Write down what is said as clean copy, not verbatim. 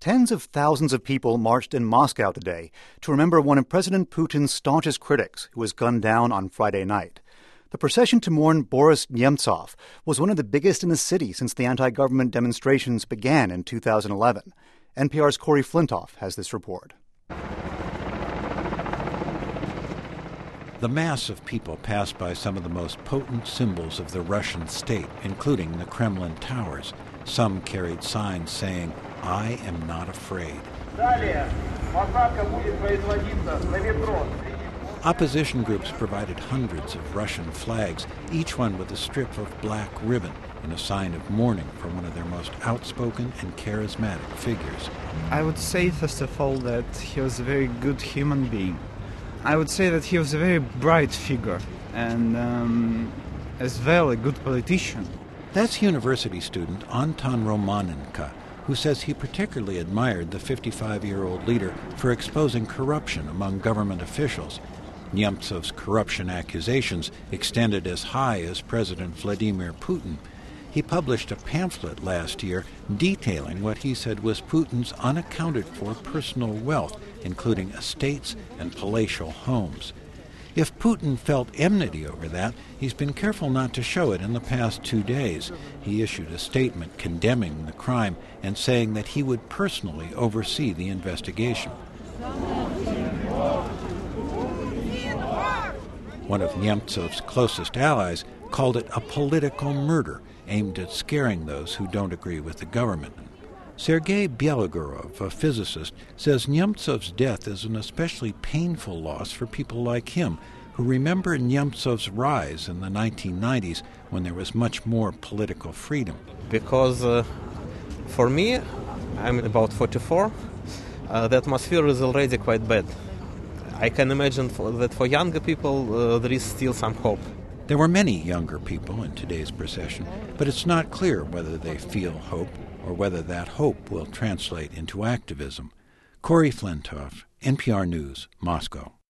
Tens of thousands of people marched in Moscow today to remember one of President Putin's staunchest critics who was gunned down on Friday night. The procession to mourn Boris Nemtsov was one of the biggest in the city since the anti-government demonstrations began in 2011. NPR's Corey Flintoff has this report. The mass of people passed by some of the most potent symbols of the Russian state, including the Kremlin towers. Some carried signs saying, "I am not afraid." Opposition groups provided hundreds of Russian flags, each one with a strip of black ribbon, in a sign of mourning for one of their most outspoken and charismatic figures. I would say, first of all, that he was a very good human being. I would say that he was a very bright figure and as well a good politician. That's university student Anton Romanenko, who says he particularly admired the 55-year-old leader for exposing corruption among government officials. Nemtsov's corruption accusations extended as high as President Vladimir Putin. He published a pamphlet last year detailing what he said was Putin's unaccounted-for personal wealth, including estates and palatial homes. If Putin felt enmity over that, he's been careful not to show it in the past 2 days. He issued a statement condemning the crime and saying that he would personally oversee the investigation. One of Nemtsov's closest allies called it a political murder aimed at scaring those who don't agree with the government. Sergei Bielogorov, a physicist, says Nemtsov's death is an especially painful loss for people like him, who remember Nemtsov's rise in the 1990s when there was much more political freedom. Because for me, I'm about 44, the atmosphere is already quite bad. I can imagine that for younger people there is still some hope. There were many younger people in today's procession, but it's not clear whether they feel hope or whether that hope will translate into activism. Corey Flintoff, NPR News, Moscow.